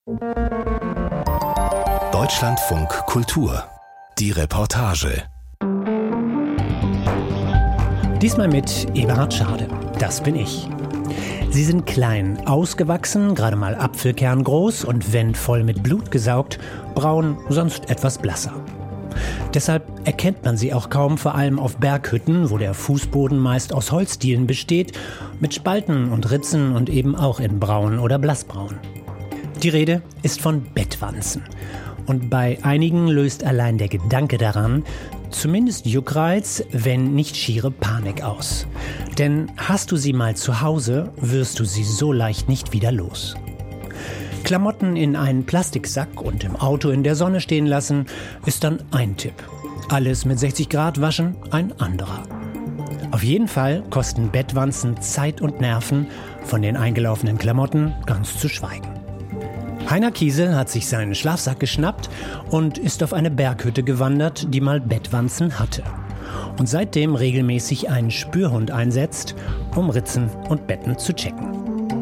Deutschlandfunk Kultur. Die Reportage. Diesmal mit Eberhard Schade. Das bin ich. Sie sind klein, ausgewachsen, gerade mal Apfelkern groß und wenn voll mit Blut gesaugt, braun, sonst etwas blasser. Deshalb erkennt man sie auch kaum, vor allem auf Berghütten, wo der Fußboden meist aus Holzdielen besteht, mit Spalten und Ritzen und eben auch in braun oder blassbraun. Die Rede ist von Bettwanzen. Und bei einigen löst allein der Gedanke daran zumindest Juckreiz, wenn nicht schiere Panik aus. Denn hast du sie mal zu Hause, wirst du sie so leicht nicht wieder los. Klamotten in einen Plastiksack und im Auto in der Sonne stehen lassen, ist dann ein Tipp. Alles mit 60 Grad waschen, ein anderer. Auf jeden Fall kosten Bettwanzen Zeit und Nerven, von den eingelaufenen Klamotten ganz zu schweigen. Heiner Kiesel hat sich seinen Schlafsack geschnappt und ist auf eine Berghütte gewandert, die mal Bettwanzen hatte. Und seitdem regelmäßig einen Spürhund einsetzt, um Ritzen und Betten zu checken.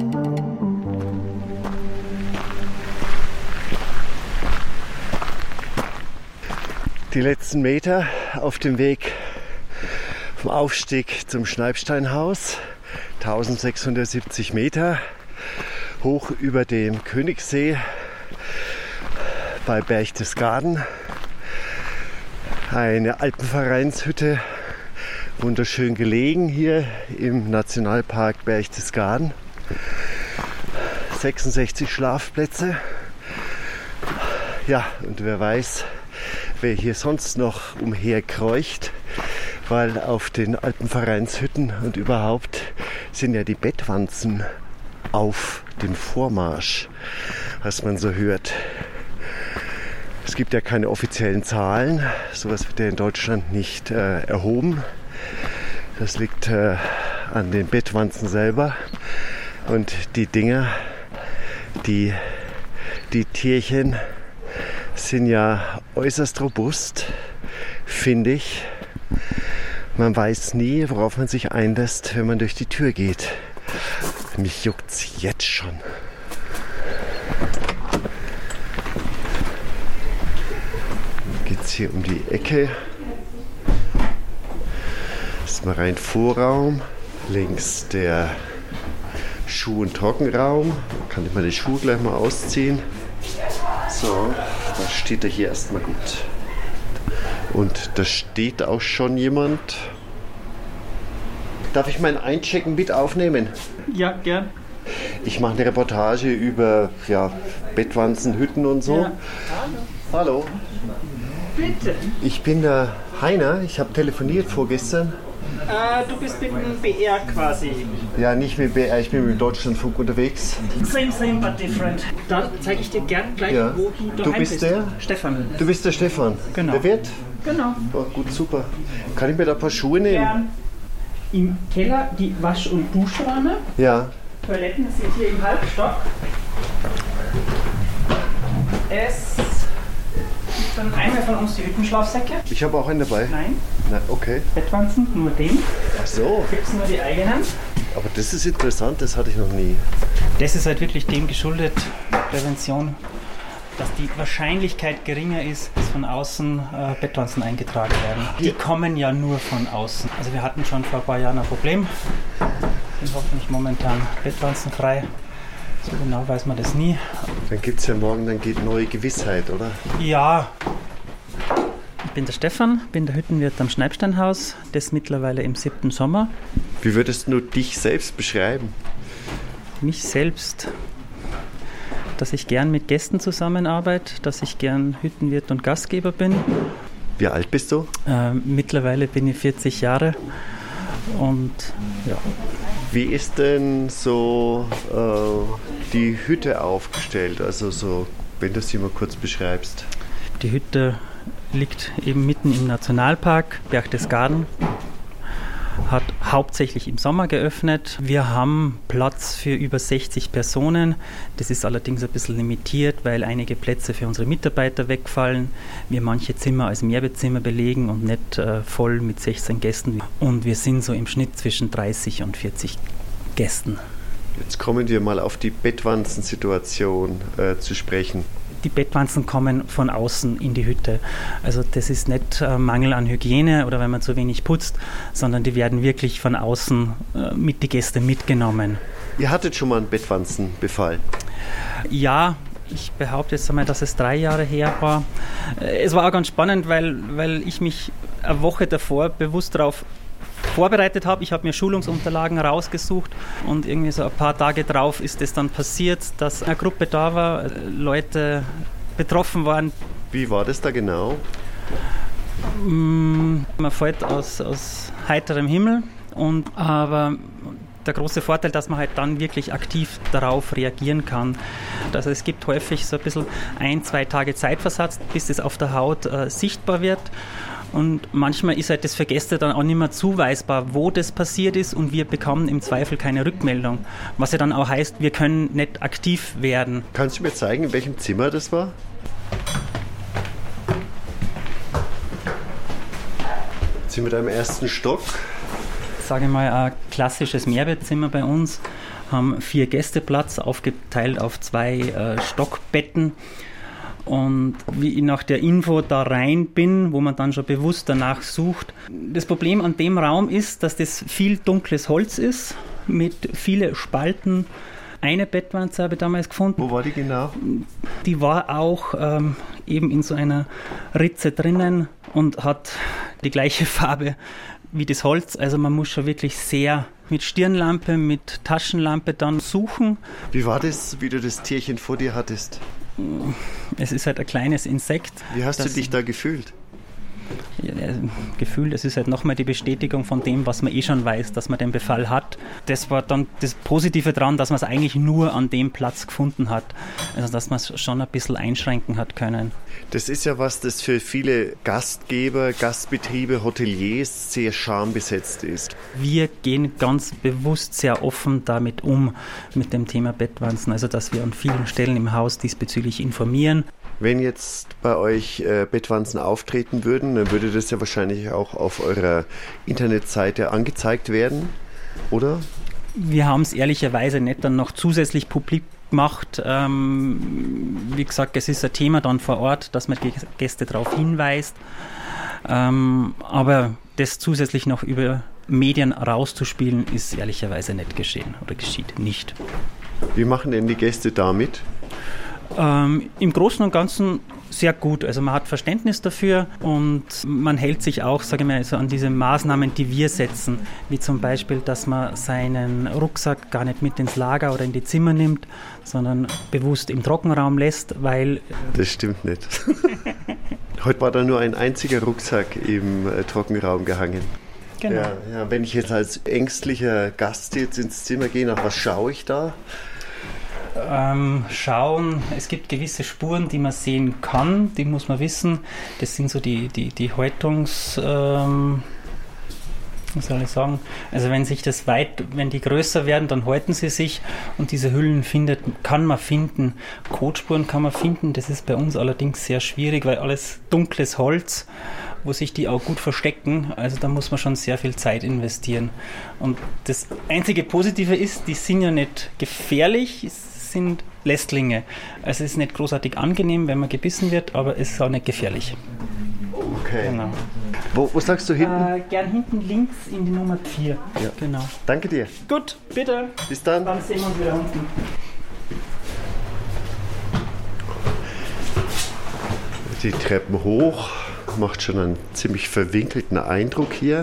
Die letzten Meter auf dem Weg vom Aufstieg zum Schneibsteinhaus, 1670 Meter, hoch über dem Königssee bei Berchtesgaden. Eine Alpenvereinshütte, wunderschön gelegen hier im Nationalpark Berchtesgaden. 66 Schlafplätze. Ja, und wer weiß, wer hier sonst noch umherkreucht, weil auf den Alpenvereinshütten und überhaupt sind ja die Bettwanzen auf dem Vormarsch, was man so hört. Es gibt ja keine offiziellen Zahlen, sowas wird ja in Deutschland nicht erhoben. Das liegt an den Bettwanzen selber und die Dinger, die Tierchen sind ja äußerst robust, finde ich. Man weiß nie, worauf man sich einlässt, wenn man durch die Tür geht. Mich juckt's jetzt schon. Geht's hier um die Ecke. Das ist mal rein Vorraum. Links der Schuh- und Trockenraum. Kann ich mal die Schuhe gleich mal ausziehen. So, da steht er hier erstmal gut. Und da steht auch schon jemand. Darf ich mein Einchecken mit aufnehmen? Ja, gern. Ich mache eine Reportage über Bettwanzen, Hütten und so. Ja. Hallo. Bitte. Ich bin der Heiner. Ich habe telefoniert vorgestern. Du bist mit dem BR quasi. Ja, nicht mit BR, ich bin mit dem Deutschlandfunk unterwegs. Same, but different. Dann zeige ich dir gern gleich, wo du daheim bist. Der? Stefan. Du bist der Stefan. Genau. Der Wirt? Genau. Oh, gut, super. Kann ich mir da ein paar Schuhe nehmen? Gern. Im Keller die Wasch- und Duschräume. Ja. Toiletten sind hier im Halbstock. Es gibt dann einmal von uns die Hüttenschlafsäcke. Ich habe auch einen dabei. Nein. Na, okay. Bettwanzen, nur den. Ach so. Gibt es nur die eigenen. Aber das ist interessant, das hatte ich noch nie. Das ist halt wirklich dem geschuldet, Prävention, dass die Wahrscheinlichkeit geringer ist, dass von außen Bettwanzen eingetragen werden. Die kommen ja nur von außen. Also wir hatten schon vor ein paar Jahren ein Problem. Sind hoffentlich momentan bettwanzenfrei. So genau weiß man das nie. Dann gibt es ja morgen neue Gewissheit, oder? Ja. Ich bin der Stefan, bin der Hüttenwirt am Schneibsteinhaus, das mittlerweile im 7. Sommer. Wie würdest du dich selbst beschreiben? Mich selbst, dass ich gern mit Gästen zusammenarbeite, dass ich gern Hüttenwirt und Gastgeber bin. Wie alt bist du? Mittlerweile bin ich 40 Jahre und ja. Wie ist denn so die Hütte aufgestellt? Also so, wenn du sie mal kurz beschreibst. Die Hütte liegt eben mitten im Nationalpark Berchtesgaden, hat hauptsächlich im Sommer geöffnet. Wir haben Platz für über 60 Personen. Das ist allerdings ein bisschen limitiert, weil einige Plätze für unsere Mitarbeiter wegfallen. Wir manche Zimmer als Mehrbettzimmer belegen und nicht voll mit 16 Gästen. Und wir sind so im Schnitt zwischen 30 und 40 Gästen Jetzt kommen wir mal auf die Bettwanzensituation zu sprechen. Die Bettwanzen kommen von außen in die Hütte. Also das ist nicht Mangel an Hygiene oder wenn man zu wenig putzt, sondern die werden wirklich von außen mit die Gäste mitgenommen. Ihr hattet schon mal einen Bettwanzenbefall? Ja, ich behaupte jetzt einmal, dass es 3 Jahre her war. Es war auch ganz spannend, weil ich mich eine Woche davor bewusst darauf vorbereitet habe. Ich habe mir Schulungsunterlagen rausgesucht und irgendwie so ein paar Tage drauf ist es dann passiert, dass eine Gruppe da war, Leute betroffen waren. Wie war das da genau? Man fällt aus heiterem Himmel, aber der große Vorteil, dass man halt dann wirklich aktiv darauf reagieren kann. Also es gibt häufig so ein bisschen 1-2 Tage Zeitversatz, bis es auf der Haut sichtbar wird. Und manchmal ist halt das für Gäste dann auch nicht mehr zuweisbar, wo das passiert ist und wir bekommen im Zweifel keine Rückmeldung. Was ja dann auch heißt, wir können nicht aktiv werden. Kannst du mir zeigen, in welchem Zimmer das war? Sind wir da im ersten Stock? Sage ich mal, ein klassisches Mehrbettzimmer bei uns. Haben 4 Gästeplatz, aufgeteilt auf 2 Stockbetten. Und wie ich nach der Info da rein bin, wo man dann schon bewusst danach sucht. Das Problem an dem Raum ist, dass das viel dunkles Holz ist, mit vielen Spalten. Eine Bettwanze habe ich damals gefunden. Wo war die genau? Die war auch eben in so einer Ritze drinnen und hat die gleiche Farbe wie das Holz. Also man muss schon wirklich sehr mit Stirnlampe, mit Taschenlampe dann suchen. Wie war das, wie du das Tierchen vor dir hattest? Es ist halt ein kleines Insekt. Wie hast du dich da gefühlt? Ja, Gefühl, das ist halt nochmal die Bestätigung von dem, was man eh schon weiß, dass man den Befall hat. Das war dann das Positive daran, dass man es eigentlich nur an dem Platz gefunden hat. Also dass man es schon ein bisschen einschränken hat können. Das ist ja was, das für viele Gastgeber, Gastbetriebe, Hoteliers sehr schambesetzt ist. Wir gehen ganz bewusst sehr offen damit um, mit dem Thema Bettwanzen. Also dass wir an vielen Stellen im Haus diesbezüglich informieren. Wenn jetzt bei euch Bettwanzen auftreten würden, dann würde das ja wahrscheinlich auch auf eurer Internetseite angezeigt werden, oder? Wir haben es ehrlicherweise nicht dann noch zusätzlich publik gemacht. Wie gesagt, es ist ein Thema dann vor Ort, dass man die Gäste darauf hinweist. Aber das zusätzlich noch über Medien rauszuspielen, ist ehrlicherweise nicht geschehen oder geschieht nicht. Wie machen denn die Gäste damit? Im Großen und Ganzen sehr gut. Also man hat Verständnis dafür und man hält sich auch, sage ich mal, also an diese Maßnahmen, die wir setzen, wie zum Beispiel, dass man seinen Rucksack gar nicht mit ins Lager oder in die Zimmer nimmt, sondern bewusst im Trockenraum lässt, weil... Das stimmt nicht. Heute war da nur ein einziger Rucksack im Trockenraum gehangen. Genau. Ja, wenn ich jetzt als ängstlicher Gast jetzt ins Zimmer gehe, nach was schaue ich da? Schauen, es gibt gewisse Spuren, die man sehen kann, die muss man wissen. Das sind so die Häutungs... wie soll ich sagen? Also wenn die größer werden, dann häuten sie sich und diese Hüllen kann man finden. Kotspuren kann man finden, das ist bei uns allerdings sehr schwierig, weil alles dunkles Holz, wo sich die auch gut verstecken. Also da muss man schon sehr viel Zeit investieren. Und das einzige Positive ist, die sind ja nicht gefährlich, es sind Lästlinge. Also es ist nicht großartig angenehm, wenn man gebissen wird, aber es ist auch nicht gefährlich. Okay. Genau. Wo sagst du hinten? Gern hinten links in die Nummer 4. Ja. Genau. Danke dir. Gut, bitte. Bis dann. Dann sehen wir uns wieder unten. Die Treppen hoch, macht schon einen ziemlich verwinkelten Eindruck hier.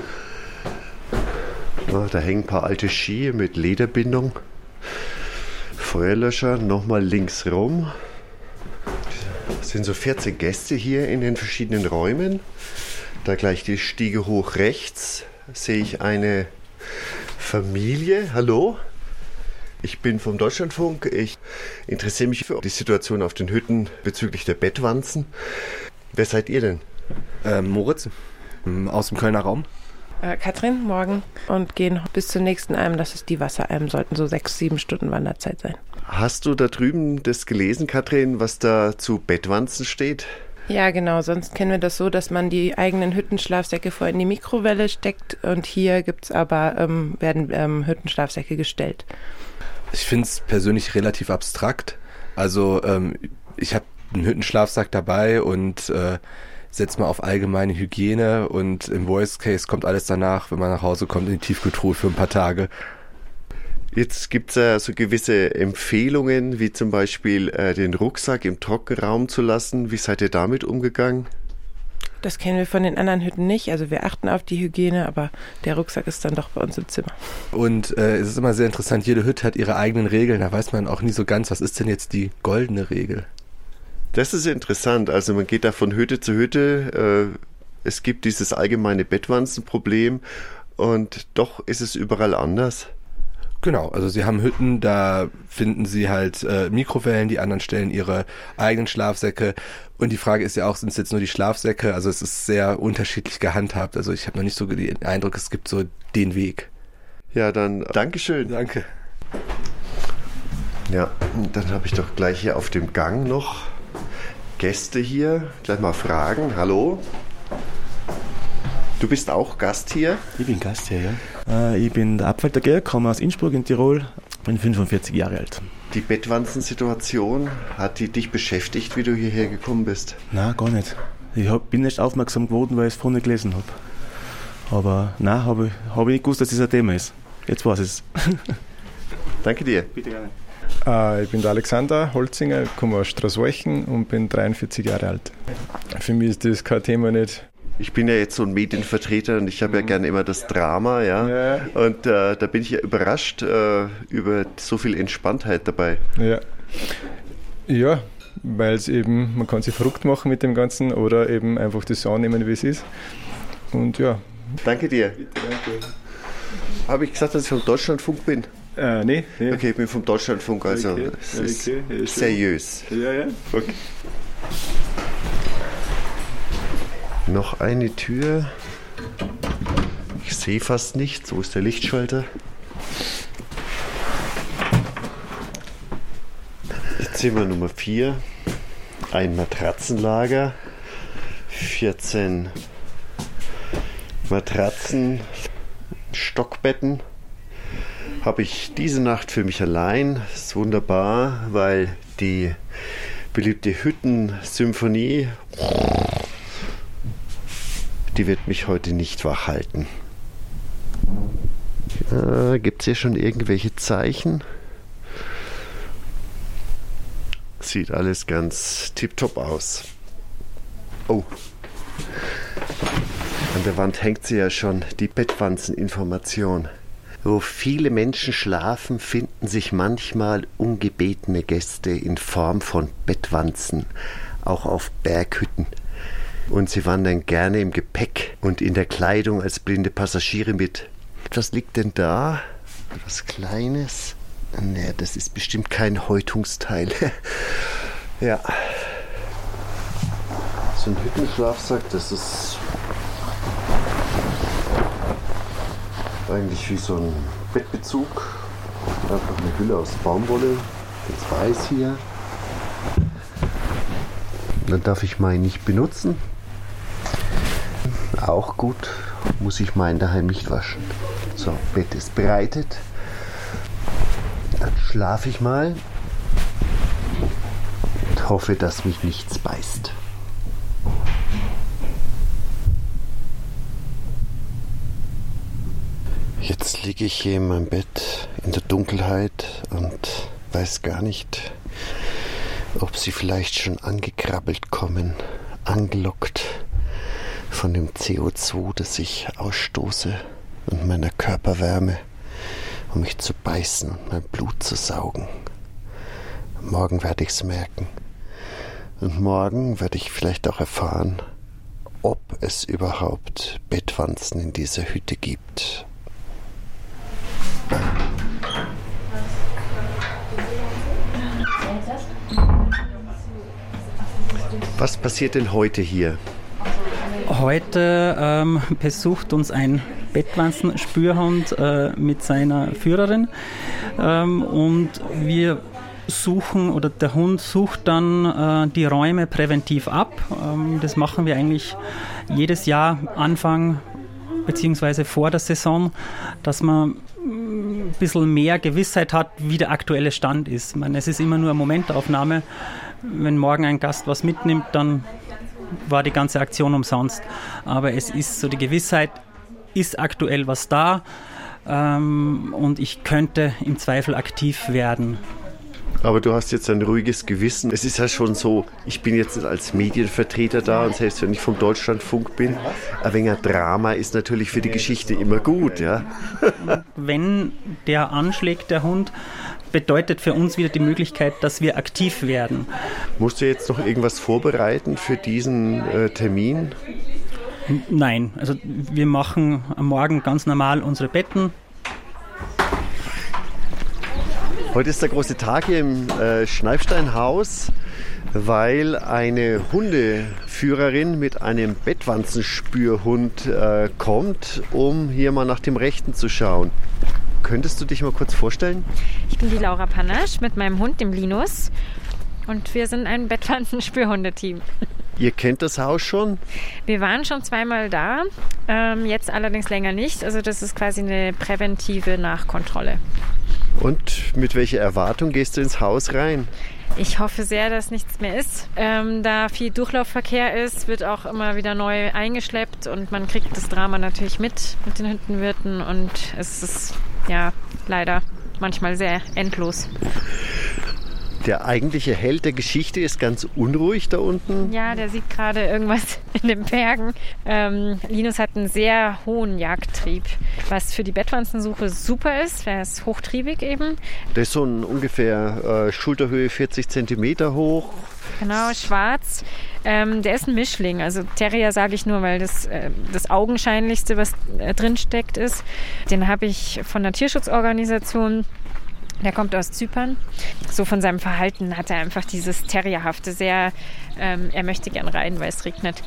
Ja, da hängen ein paar alte Ski mit Lederbindung. Feuerlöscher, nochmal links rum. Es sind so 14 Gäste hier in den verschiedenen Räumen. Da gleich die Stiege hoch rechts sehe ich eine Familie. Hallo, ich bin vom Deutschlandfunk. Ich interessiere mich für die Situation auf den Hütten bezüglich der Bettwanzen. Wer seid ihr denn? Moritz, aus dem Kölner Raum. Katrin, morgen. Und gehen bis zur nächsten Alm, das ist die Wasseralm, sollten so 6-7 Stunden Wanderzeit sein. Hast du da drüben das gelesen, Katrin, was da zu Bettwanzen steht? Ja, genau. Sonst kennen wir das so, dass man die eigenen Hüttenschlafsäcke vorher in die Mikrowelle steckt und hier gibt's aber werden Hüttenschlafsäcke gestellt. Ich finde es persönlich relativ abstrakt. Also ich habe einen Hüttenschlafsack dabei und setze mal auf allgemeine Hygiene und im Worst Case kommt alles danach, wenn man nach Hause kommt, in die Tiefkühltruhe für ein paar Tage. Jetzt gibt es ja so gewisse Empfehlungen, wie zum Beispiel den Rucksack im Trockenraum zu lassen. Wie seid ihr damit umgegangen? Das kennen wir von den anderen Hütten nicht. Also wir achten auf die Hygiene, aber der Rucksack ist dann doch bei uns im Zimmer. Und es ist immer sehr interessant, jede Hütte hat ihre eigenen Regeln. Da weiß man auch nie so ganz, was ist denn jetzt die goldene Regel? Das ist interessant. Also man geht da von Hütte zu Hütte. Es gibt dieses allgemeine Bettwanzenproblem und doch ist es überall anders. Genau, also sie haben Hütten, da finden sie halt Mikrowellen, die anderen stellen ihre eigenen Schlafsäcke. Und die Frage ist ja auch, sind es jetzt nur die Schlafsäcke? Also es ist sehr unterschiedlich gehandhabt. Also ich habe noch nicht so den Eindruck, es gibt so den Weg. Ja, dann Dankeschön. Danke. Ja, und dann habe ich doch gleich hier auf dem Gang noch Gäste hier. Gleich mal fragen. Hallo? Du bist auch Gast hier? Ich bin Gast hier, ja. Ich bin der Abwälder Georg, komme aus Innsbruck in Tirol, bin 45 Jahre alt. Die Bettwanzensituation, hat die dich beschäftigt, wie du hierher gekommen bist? Nein, gar nicht. Ich bin nicht aufmerksam geworden, weil ich es vorhin nicht gelesen habe. Aber nein, habe ich nicht gewusst, dass das ein Thema ist. Jetzt weiß ich es. Danke dir. Bitte gerne. Ich bin der Alexander Holzinger, komme aus Straßwalchen und bin 43 Jahre alt. Für mich ist das kein Thema nicht. Ich bin ja jetzt so ein Medienvertreter und ich habe ja gerne immer das Drama, ja. Und da bin ich ja überrascht über so viel Entspanntheit dabei. Ja, weil es eben, man kann sich verrückt machen mit dem Ganzen oder eben einfach das so annehmen, wie es ist. Und ja. Danke dir. Bitte, danke. Habe ich gesagt, dass ich vom Deutschlandfunk bin? Nee. Okay, ich bin vom Deutschlandfunk, also okay. Es ist Okay. seriös. Ja. Okay. Noch eine Tür. Ich sehe fast nichts. Wo ist der Lichtschalter? Zimmer Nummer 4. Ein Matratzenlager. 14 Matratzen, Stockbetten. Habe ich diese Nacht für mich allein. Das ist wunderbar, weil die beliebte Hüttensymphonie, die wird mich heute nicht wach halten. Gibt es hier schon irgendwelche Zeichen? Sieht alles ganz tipptopp aus. Oh, an der Wand hängt sie ja schon, die Bettwanzeninformation. Wo viele Menschen schlafen, finden sich manchmal ungebetene Gäste in Form von Bettwanzen, auch auf Berghütten. Und sie wandern gerne im Gepäck und in der Kleidung als blinde Passagiere mit. Was liegt denn da? Was Kleines? Ne, das ist bestimmt kein Häutungsteil. Ja. So ein Hüttenschlafsack, das ist eigentlich wie so ein Bettbezug. Einfach eine Hülle aus Baumwolle, ganz weiß hier. Dann darf ich meinen nicht benutzen. Auch gut, muss ich meinen daheim nicht waschen. So, Bett ist bereitet. Dann schlafe ich mal und hoffe, dass mich nichts beißt. Jetzt liege ich hier in meinem Bett in der Dunkelheit und weiß gar nicht, ob sie vielleicht schon angekrabbelt kommen, angelockt von dem CO2, das ich ausstoße und meiner Körperwärme, um mich zu beißen und mein Blut zu saugen. Morgen werde ich es merken. Und morgen werde ich vielleicht auch erfahren, ob es überhaupt Bettwanzen in dieser Hütte gibt. Was passiert denn heute hier? Heute besucht uns ein Bettwanzenspürhund mit seiner Führerin und wir suchen oder der Hund sucht dann die Räume präventiv ab. Das machen wir eigentlich jedes Jahr Anfang bzw. vor der Saison, dass wir ein bisschen mehr Gewissheit hat, wie der aktuelle Stand ist. Ich meine, es ist immer nur eine Momentaufnahme. Wenn morgen ein Gast was mitnimmt, dann war die ganze Aktion umsonst. Aber es ist so, die Gewissheit, ist aktuell was da und ich könnte im Zweifel aktiv werden. Aber du hast jetzt ein ruhiges Gewissen. Es ist ja schon so, ich bin jetzt als Medienvertreter da und selbst wenn ich vom Deutschlandfunk bin, ein wenig Drama ist natürlich für die Geschichte immer gut. Ja? Wenn der anschlägt, der Hund, bedeutet für uns wieder die Möglichkeit, dass wir aktiv werden. Musst du jetzt noch irgendwas vorbereiten für diesen Termin? Nein, also wir machen am Morgen ganz normal unsere Betten. Heute ist der große Tag hier im Schneifsteinhaus, weil eine Hundeführerin mit einem Bettwanzenspürhund kommt, um hier mal nach dem Rechten zu schauen. Könntest du dich mal kurz vorstellen? Ich bin die Laura Panasch mit meinem Hund, dem Linus. Und wir sind ein Bettwanzenspürhundeteam. Ihr kennt das Haus schon? Wir waren schon zweimal da, jetzt allerdings länger nicht. Also das ist quasi eine präventive Nachkontrolle. Und mit welcher Erwartung gehst du ins Haus rein? Ich hoffe sehr, dass nichts mehr ist. Da viel Durchlaufverkehr ist, wird auch immer wieder neu eingeschleppt und man kriegt das Drama natürlich mit den Hüttenwirten und es ist ja leider manchmal sehr endlos. Der eigentliche Held der Geschichte ist ganz unruhig da unten. Ja, der sieht gerade irgendwas in den Bergen. Linus hat einen sehr hohen Jagdtrieb, was für die Bettwanzensuche super ist. Er ist hochtriebig eben. Der ist so ungefähr Schulterhöhe 40 Zentimeter hoch. Genau, schwarz. Der ist ein Mischling. Also Terrier sage ich nur, weil das Augenscheinlichste, was drin steckt, ist. Den habe ich von einer Tierschutzorganisation. Der kommt aus Zypern. So von seinem Verhalten hat er einfach dieses Terrierhafte, sehr, er möchte gern rein, weil es regnet.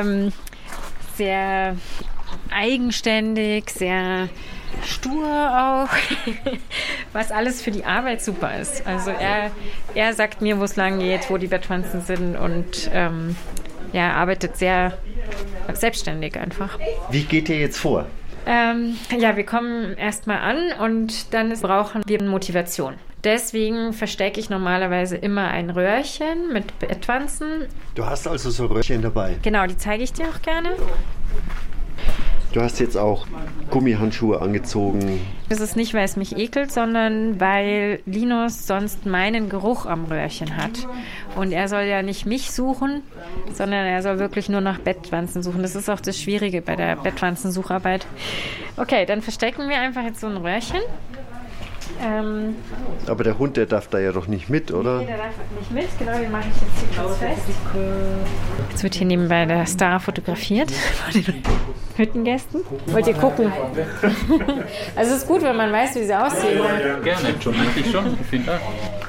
Sehr eigenständig, sehr stur auch, was alles für die Arbeit super ist. Also er sagt mir, wo es lang geht, wo die Bettwanzen sind und er arbeitet sehr selbstständig einfach. Wie geht ihr jetzt vor? Wir kommen erstmal an und dann brauchen wir Motivation. Deswegen verstecke ich normalerweise immer ein Röhrchen mit Bettwanzen. Du hast also so Röhrchen dabei? Genau, die zeige ich dir auch gerne. Du hast jetzt auch Gummihandschuhe angezogen. Das ist nicht, weil es mich ekelt, sondern weil Linus sonst meinen Geruch am Röhrchen hat. Und er soll ja nicht mich suchen, sondern er soll wirklich nur nach Bettwanzen suchen. Das ist auch das Schwierige bei der Bettwanzensucharbeit. Okay, dann verstecken wir einfach jetzt so ein Röhrchen. Aber der Hund, der darf da ja doch nicht mit, oder? Nee, der darf nicht mit. Genau, den mache ich jetzt hier kurz fest. Jetzt wird hier nebenbei der Star fotografiert von den Hüttengästen. Wollt ihr gucken? Also es ist gut, wenn man weiß, wie sie aussehen. Gerne, eigentlich schon. Vielen Dank.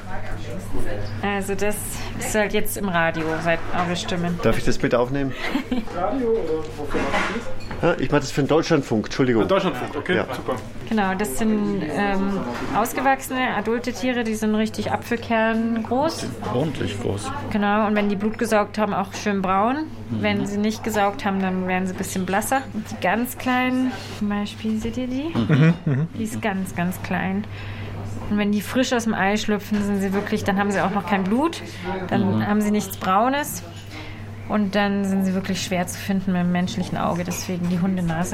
Also das ist halt jetzt im Radio, seit eure Stimmen. Darf ich das mit aufnehmen? Radio oder wofür machst du das? Ja, ich mache das für den Deutschlandfunk, Entschuldigung. Deutschlandfunk, okay, ja. Super. Genau, das sind ausgewachsene, adulte Tiere, die sind richtig Apfelkern groß. Ordentlich groß. Genau, und wenn die Blut gesaugt haben, auch schön braun. Wenn sie nicht gesaugt haben, dann werden sie ein bisschen blasser. Und die ganz kleinen, zum Beispiel, seht ihr die? Die ist ganz, ganz klein. Und wenn die frisch aus dem Ei schlüpfen, sind sie wirklich, dann haben sie auch noch kein Blut, dann haben sie nichts Braunes und dann sind sie wirklich schwer zu finden mit dem menschlichen Auge, deswegen die Hundenase.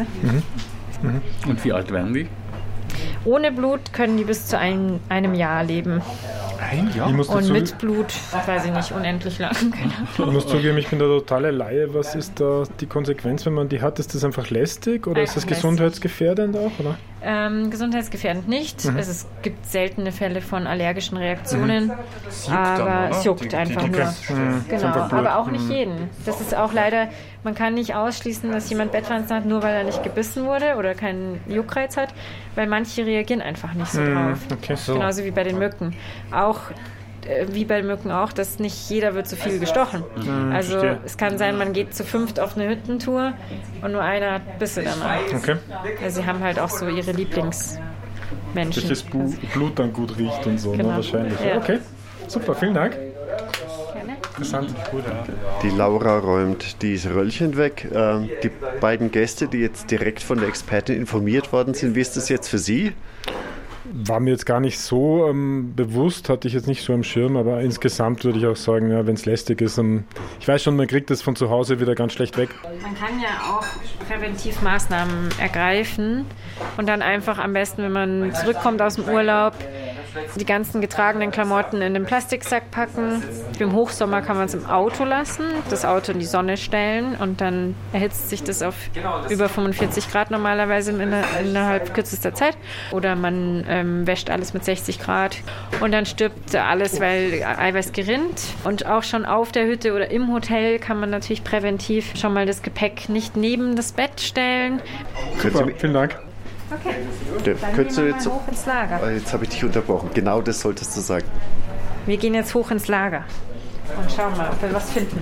Und wie alt werden die? Ohne Blut können die bis zu einem Jahr leben. Ein Jahr? Und mit Blut, weiß ich nicht, unendlich lang. Ich muss zugeben, ich bin der totale Laie. Was ist da die Konsequenz, wenn man die hat? Ist das einfach lästig oder ist das gesundheitsgefährdend auch? Oder? Gesundheitsgefährdend nicht. Es gibt seltene Fälle von allergischen Reaktionen, aber es juckt einfach nur. Genau, aber auch nicht jeden. Das ist auch leider, man kann nicht ausschließen, dass jemand Bettwanzen hat, nur weil er nicht gebissen wurde oder keinen Juckreiz hat, weil manche reagieren einfach nicht so drauf. Okay, so. Genauso wie bei den Mücken. Auch wie bei Mücken auch, dass nicht jeder wird so viel gestochen. Also es kann sein, man geht zu 5 auf eine Hüttentour und nur einer hat Bisse danach. Okay. Also sie haben halt auch so ihre Lieblingsmenschen. Dass das Blut dann gut riecht und so, genau. Ne, wahrscheinlich. Ja. Okay, super, vielen Dank. Gerne. Interessant. Gut, ja. Die Laura räumt dieses Röllchen weg. Die beiden Gäste, die jetzt direkt von der Expertin informiert worden sind, wie ist das jetzt für Sie? War mir jetzt gar nicht so bewusst, hatte ich jetzt nicht so am Schirm, aber insgesamt würde ich auch sagen, ja, wenn es lästig ist, ich weiß schon, man kriegt das von zu Hause wieder ganz schlecht weg. Man kann ja auch präventiv Maßnahmen ergreifen und dann einfach am besten, wenn man zurückkommt aus dem Urlaub, die ganzen getragenen Klamotten in den Plastiksack packen. Im Hochsommer kann man es im Auto lassen, das Auto in die Sonne stellen und dann erhitzt sich das auf über 45 Grad normalerweise innerhalb kürzester Zeit. Oder man wäscht alles mit 60 Grad und dann stirbt alles, weil Eiweiß gerinnt. Und auch schon auf der Hütte oder im Hotel kann man natürlich präventiv schon mal das Gepäck nicht neben das Bett stellen. Super, vielen Dank. Okay, dann könntest du jetzt hoch ins Lager. Jetzt habe ich dich unterbrochen. Genau das solltest du sagen. Wir gehen jetzt hoch ins Lager und schauen mal, ob wir was finden.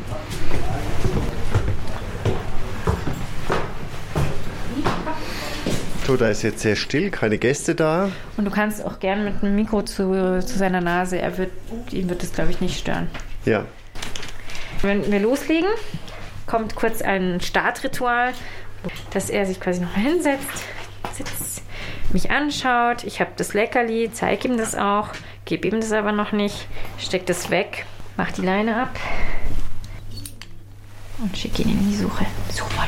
So, da ist jetzt sehr still, keine Gäste da. Und du kannst auch gerne mit einem Mikro zu seiner Nase, ihn wird das, glaube ich, nicht stören. Ja. Wenn wir loslegen, kommt kurz ein Startritual, dass er sich quasi noch hinsetzt, sitzt, mich anschaut. Ich habe das Leckerli, zeige ihm das auch, gebe ihm das aber noch nicht, stecke das weg, mach die Leine ab und schicke ihn in die Suche. So, Molly.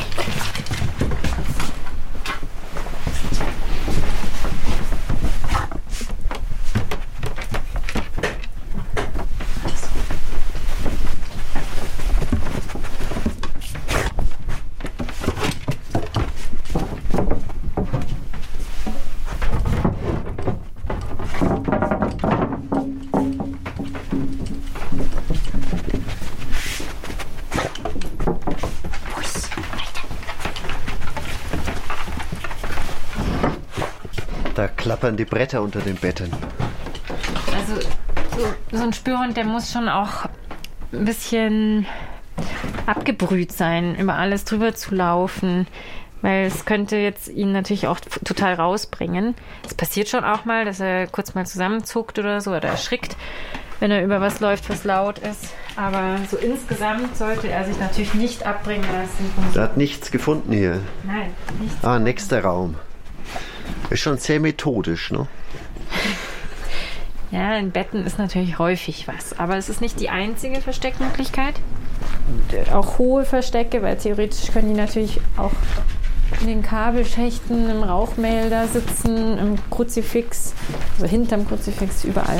Da klappern die Bretter unter den Betten. Also so ein Spürhund, der muss schon auch ein bisschen abgebrüht sein, über alles drüber zu laufen, weil es könnte jetzt ihn natürlich auch total rausbringen. Es passiert schon auch mal, dass er kurz mal zusammenzuckt oder so oder erschrickt, wenn er über was läuft, was laut ist. Aber so insgesamt sollte er sich natürlich nicht abbringen lassen. Er hat nichts gefunden hier. Nein, nichts. Nächster Raum. Ist schon sehr methodisch, ne? Ja, in Betten ist natürlich häufig was, aber es ist nicht die einzige Versteckmöglichkeit. Auch hohe Verstecke, weil theoretisch können die natürlich auch in den Kabelschächten, im Rauchmelder sitzen, im Kruzifix, also hinterm Kruzifix, überall.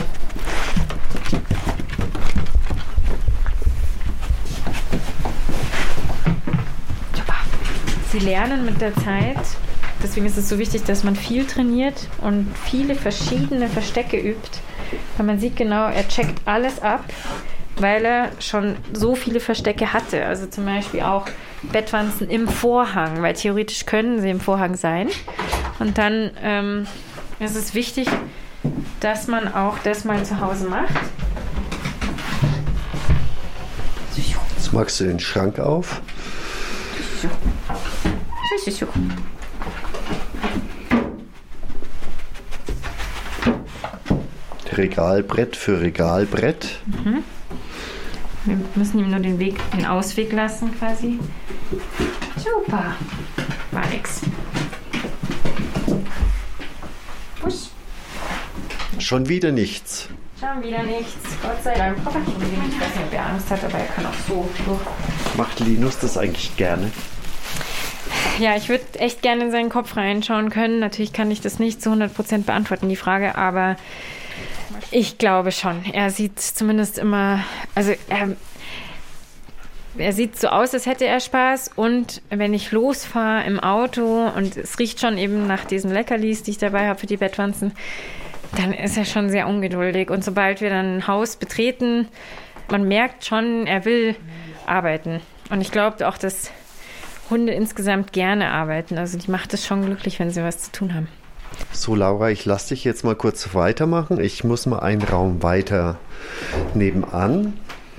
Sie lernen mit der Zeit. Deswegen ist es so wichtig, dass man viel trainiert und viele verschiedene Verstecke übt. Weil man sieht genau, er checkt alles ab, weil er schon so viele Verstecke hatte. Also zum Beispiel auch Bettwanzen im Vorhang, weil theoretisch können sie im Vorhang sein. Und dann ist es wichtig, dass man auch das mal zu Hause macht. Jetzt machst du den Schrank auf. Regalbrett für Regalbrett. Mhm. Wir müssen ihm nur den Ausweg lassen quasi. Super. War nix. Push. Schon wieder nichts. Schon wieder nichts. Gott sei Dank. Ich weiß nicht, ob er Angst hat, aber er kann auch so durch. Macht Linus das eigentlich gerne? Ja, ich würde echt gerne in seinen Kopf reinschauen können. Natürlich kann ich das nicht zu 100% beantworten, die Frage, aber ich glaube schon. Er sieht zumindest immer, also er sieht so aus, als hätte er Spaß, und wenn ich losfahre im Auto und es riecht schon eben nach diesen Leckerlis, die ich dabei habe für die Bettwanzen, dann ist er schon sehr ungeduldig, und sobald wir dann ein Haus betreten, man merkt schon, er will arbeiten, und ich glaube auch, dass Hunde insgesamt gerne arbeiten, also die macht es schon glücklich, wenn sie was zu tun haben. So, Laura, ich lasse dich jetzt mal kurz weitermachen. Ich muss mal einen Raum weiter nebenan.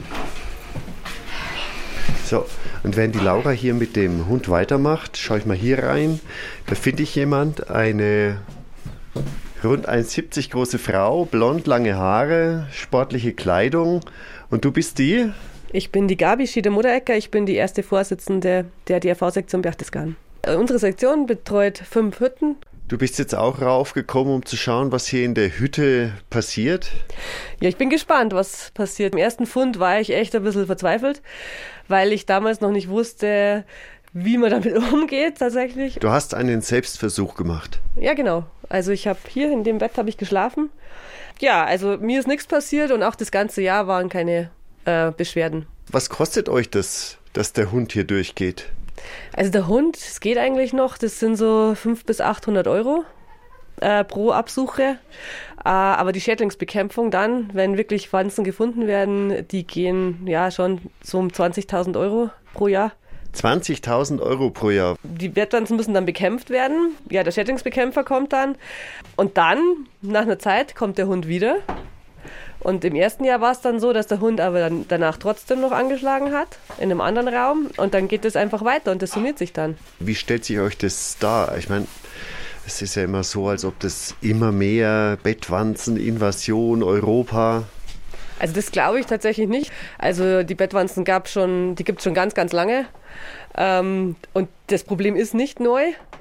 So, und wenn die Laura hier mit dem Hund weitermacht, schaue ich mal hier rein. Da finde ich eine rund 1,70 große Frau, blond, lange Haare, sportliche Kleidung. Und du bist die? Ich bin die Gabi Schieder-Mutterecker. Ich bin die erste Vorsitzende der DRV-Sektion Berchtesgaden. Unsere Sektion betreut 5 Hütten Du bist jetzt auch raufgekommen, um zu schauen, was hier in der Hütte passiert? Ja, ich bin gespannt, was passiert. Im ersten Fund war ich echt ein bisschen verzweifelt, weil ich damals noch nicht wusste, wie man damit umgeht tatsächlich. Du hast einen Selbstversuch gemacht. Ja, genau. Also ich habe hier in dem Bett habe ich geschlafen. Ja, also mir ist nichts passiert und auch das ganze Jahr waren keine Beschwerden. Was kostet euch das, dass der Hund hier durchgeht? Also der Hund, es geht eigentlich noch, das sind so 500 bis 800 Euro pro Absuche. Aber die Schädlingsbekämpfung dann, wenn wirklich Wanzen gefunden werden, die gehen ja schon so um 20.000 Euro pro Jahr. 20.000 Euro pro Jahr. Die Bettwanzen müssen dann bekämpft werden. Ja, der Schädlingsbekämpfer kommt dann. Und dann, nach einer Zeit, kommt der Hund wieder. Und im ersten Jahr war es dann so, dass der Hund aber dann danach trotzdem noch angeschlagen hat, in einem anderen Raum. Und dann geht es einfach weiter und das summiert sich dann. Wie stellt sich euch das dar? Ich meine, es ist ja immer so, als ob das immer mehr Bettwanzen, Invasion, Europa. Also das glaube ich tatsächlich nicht. Also die Bettwanzen die gibt es schon ganz, ganz lange. Und das Problem ist nicht neu.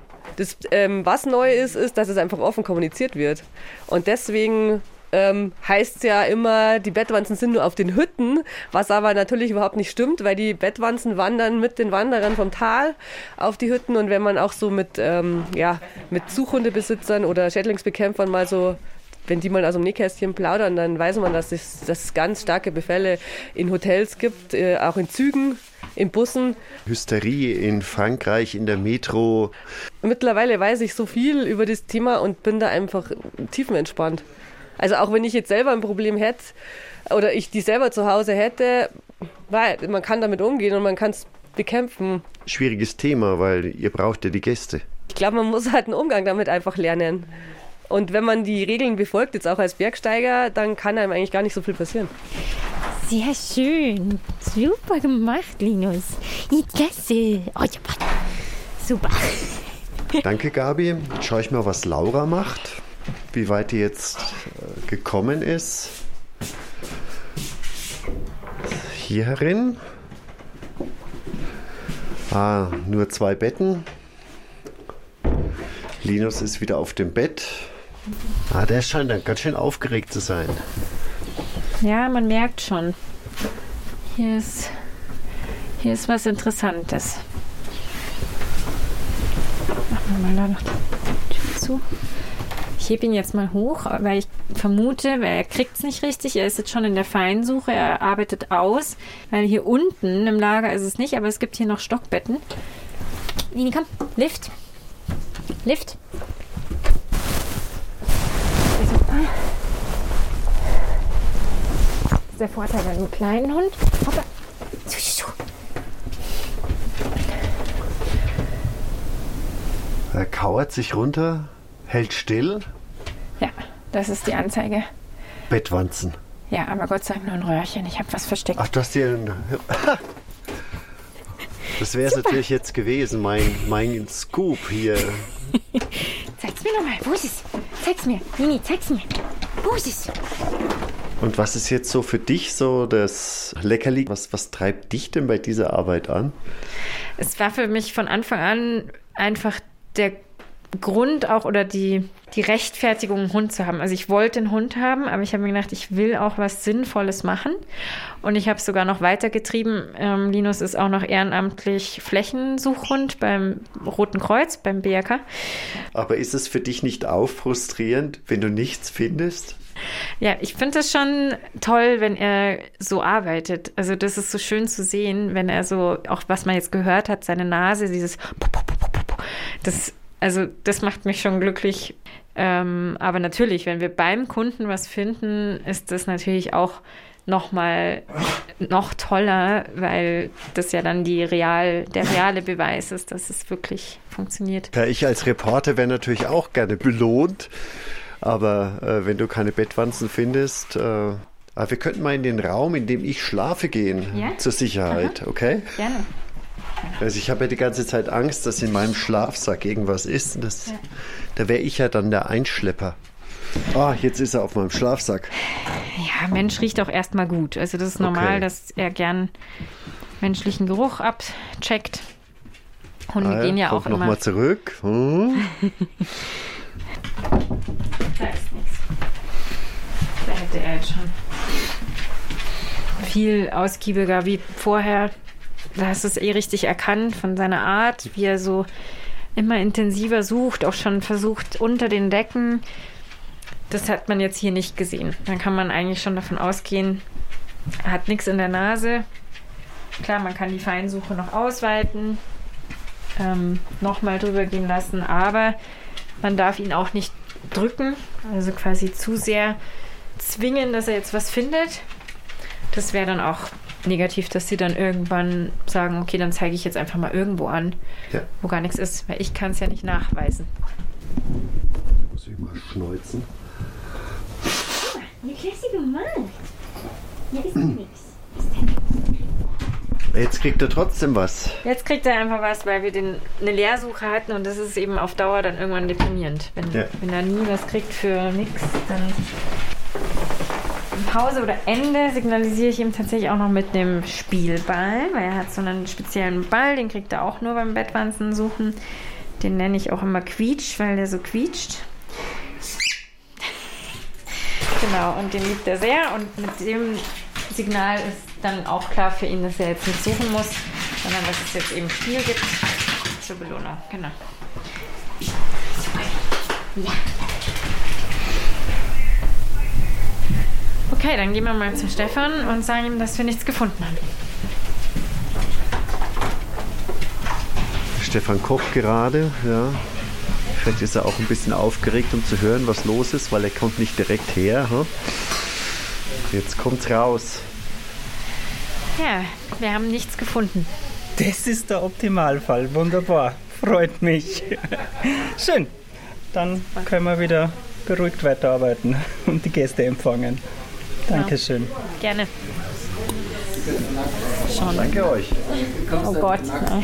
Was neu ist, dass es einfach offen kommuniziert wird. Und deswegen heißt es ja immer, die Bettwanzen sind nur auf den Hütten, was aber natürlich überhaupt nicht stimmt, weil die Bettwanzen wandern mit den Wanderern vom Tal auf die Hütten. Und wenn man auch so mit Suchhundebesitzern oder Schädlingsbekämpfern mal so, wenn die mal aus dem Nähkästchen plaudern, dann weiß man, dass es ganz starke Befälle in Hotels gibt, auch in Zügen, in Bussen. Hysterie in Frankreich, in der Metro. Mittlerweile weiß ich so viel über das Thema und bin da einfach tiefenentspannt. Also auch wenn ich jetzt selber ein Problem hätte oder ich die selber zu Hause hätte, man kann damit umgehen und man kann es bekämpfen. Schwieriges Thema, weil ihr braucht ja die Gäste. Ich glaube, man muss halt einen Umgang damit einfach lernen. Und wenn man die Regeln befolgt, jetzt auch als Bergsteiger, dann kann einem eigentlich gar nicht so viel passieren. Sehr schön. Super gemacht, Linus. Klasse. Oh, ja, super. Danke, Gabi. Jetzt schaue ich mal, was Laura macht. Wie weit die jetzt gekommen ist. Hier herin. Nur 2 Betten. Linus ist wieder auf dem Bett. Der scheint dann ganz schön aufgeregt zu sein. Ja, man merkt schon. Hier ist was Interessantes. Machen wir mal da noch die Tür zu. Ich hebe ihn jetzt mal hoch, weil ich vermute, weil er kriegt es nicht richtig. Er ist jetzt schon in der Feinsuche, er arbeitet aus, weil hier unten im Lager ist es nicht, aber es gibt hier noch Stockbetten. Lini, komm, Lift. Lift. Das ist der Vorteil bei einem kleinen Hund. Hoppa. Er kauert sich runter, hält still. Ja, das ist die Anzeige. Bettwanzen. Ja, aber Gott sei Dank nur ein Röhrchen. Ich habe was versteckt. Ach, du hast hier Das wäre es natürlich jetzt gewesen, mein Scoop hier. Zeig's mir nochmal. Wo ist es? Zeig's mir. Nini, zeig's mir. Wo ist es? Und was ist jetzt so für dich so das Leckerli? Was treibt dich denn bei dieser Arbeit an? Es war für mich von Anfang an einfach der Grund auch oder die Rechtfertigung, einen Hund zu haben. Also ich wollte einen Hund haben, aber ich habe mir gedacht, ich will auch was Sinnvolles machen. Und ich habe es sogar noch weitergetrieben. Linus ist auch noch ehrenamtlich Flächensuchhund beim Roten Kreuz, beim BRK. Aber ist es für dich nicht auch frustrierend, wenn du nichts findest? Ja, ich finde es schon toll, wenn er so arbeitet. Also das ist so schön zu sehen, wenn er so, auch was man jetzt gehört hat, seine Nase, dieses das macht mich schon glücklich. Aber natürlich, wenn wir beim Kunden was finden, ist das natürlich auch noch toller, weil das ja dann der reale Beweis ist, dass es wirklich funktioniert. Ja, ich als Reporter wäre natürlich auch gerne belohnt, aber wenn du keine Bettwanzen findest, wir könnten mal in den Raum, in dem ich schlafe, gehen, zur Sicherheit, okay? Gerne. Also ich habe ja die ganze Zeit Angst, dass in meinem Schlafsack irgendwas ist. Und da wäre ich ja dann der Einschlepper. Jetzt ist er auf meinem Schlafsack. Ja, Mensch riecht auch erstmal gut. Also das ist normal, dass er gern menschlichen Geruch abcheckt. Hunde gehen ja auch immer. Nochmal zurück. Da ist nichts. Da hätte er jetzt schon viel ausgiebiger wie vorher. Da hast du es richtig erkannt von seiner Art, wie er so immer intensiver sucht, auch schon versucht unter den Decken. Das hat man jetzt hier nicht gesehen. Dann kann man eigentlich schon davon ausgehen, er hat nichts in der Nase. Klar, man kann die Feinsuche noch ausweiten, nochmal drüber gehen lassen, aber man darf ihn auch nicht drücken, also quasi zu sehr zwingen, dass er jetzt was findet. Das wäre dann auch negativ, dass sie dann irgendwann sagen, okay, dann zeige ich jetzt einfach mal irgendwo an, wo gar nichts ist, weil ich kann es ja nicht nachweisen. Muss ich mal schneuzen. Wie kriegst du gemacht? Hier ist nichts. Jetzt kriegt er trotzdem was. Jetzt kriegt er einfach was, weil wir eine Leersuche hatten und das ist eben auf Dauer dann irgendwann deprimierend. Wenn er nie was kriegt für nichts, dann Pause oder Ende signalisiere ich ihm tatsächlich auch noch mit einem Spielball, weil er hat so einen speziellen Ball, den kriegt er auch nur beim Bettwanzen suchen. Den nenne ich auch immer Quietsch, weil der so quietscht. Genau, und den liebt er sehr und mit dem Signal ist dann auch klar für ihn, dass er jetzt nicht suchen muss, sondern dass es jetzt eben Spiel gibt zur Belohnung. Genau. Ja. Okay, dann gehen wir mal zu Stefan und sagen ihm, dass wir nichts gefunden haben. Stefan kocht gerade, ja. Vielleicht ist er auch ein bisschen aufgeregt, um zu hören, was los ist, weil er kommt nicht direkt her. Hm? Jetzt kommt's raus. Ja, wir haben nichts gefunden. Das ist der Optimalfall. Wunderbar. Freut mich. Schön. Dann können wir wieder beruhigt weiterarbeiten und die Gäste empfangen. Dankeschön. Gerne. Schon. Danke euch. Oh Gott.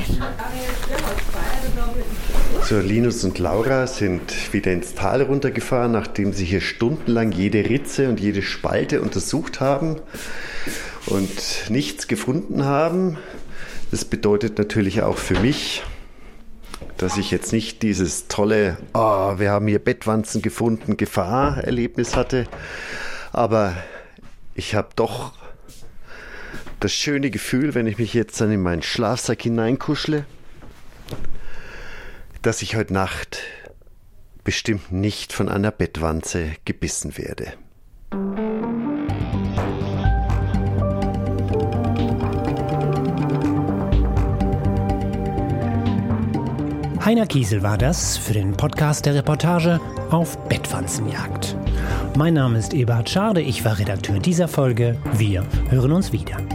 So, Linus und Laura sind wieder ins Tal runtergefahren, nachdem sie hier stundenlang jede Ritze und jede Spalte untersucht haben und nichts gefunden haben. Das bedeutet natürlich auch für mich, dass ich jetzt nicht dieses tolle, wir haben hier Bettwanzen gefunden, Gefahr-Erlebnis hatte. Aber ich habe doch das schöne Gefühl, wenn ich mich jetzt dann in meinen Schlafsack hineinkuschle, dass ich heute Nacht bestimmt nicht von einer Bettwanze gebissen werde. Heiner Kiesel war das für den Podcast der Reportage auf Bettwanzenjagd. Mein Name ist Eberhard Scharde, ich war Redakteur dieser Folge. Wir hören uns wieder.